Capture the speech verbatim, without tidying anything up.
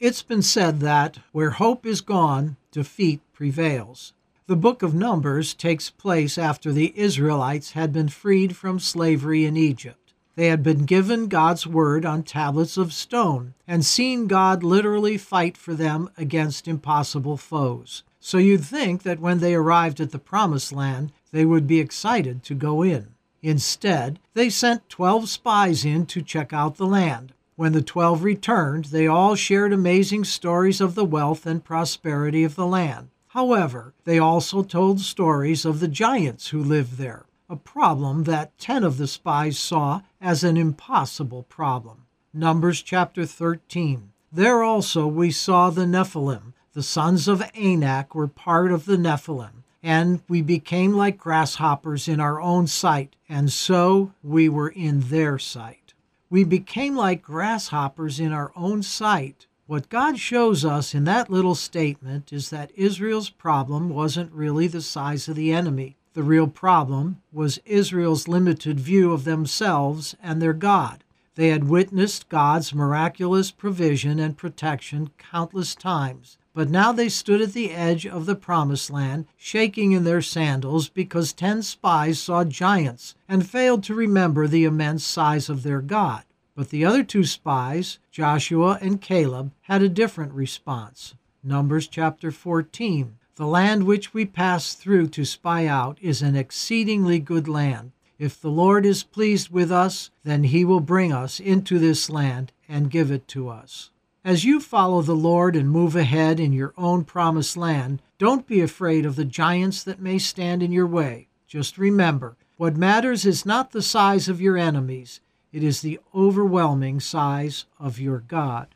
It's been said that where hope is gone, defeat prevails. The book of Numbers takes place after the Israelites had been freed from slavery in Egypt. They had been given God's word on tablets of stone and seen God literally fight for them against impossible foes. So you'd think that when they arrived at the Promised Land, they would be excited to go in. Instead, they sent twelve spies in to check out the land. When the twelve returned, they all shared amazing stories of the wealth and prosperity of the land. However, they also told stories of the giants who lived there, a problem that ten of the spies saw as an impossible problem. Numbers chapter thirteen. There also we saw the Nephilim. The sons of Anak were part of the Nephilim, and we became like grasshoppers in our own sight, and so we were in their sight. We became like grasshoppers in our own sight. What God shows us in that little statement is that Israel's problem wasn't really the size of the enemy. The real problem was Israel's limited view of themselves and their God. They had witnessed God's miraculous provision and protection countless times, but now they stood at the edge of the Promised Land, shaking in their sandals because ten spies saw giants and failed to remember the immense size of their God. But the other two spies, Joshua and Caleb, had a different response. Numbers chapter fourteen. The land which we passed through to spy out is an exceedingly good land. If the Lord is pleased with us, then he will bring us into this land and give it to us. As you follow the Lord and move ahead in your own promised land, don't be afraid of the giants that may stand in your way. Just remember, what matters is not the size of your enemies. It is the overwhelming size of your God.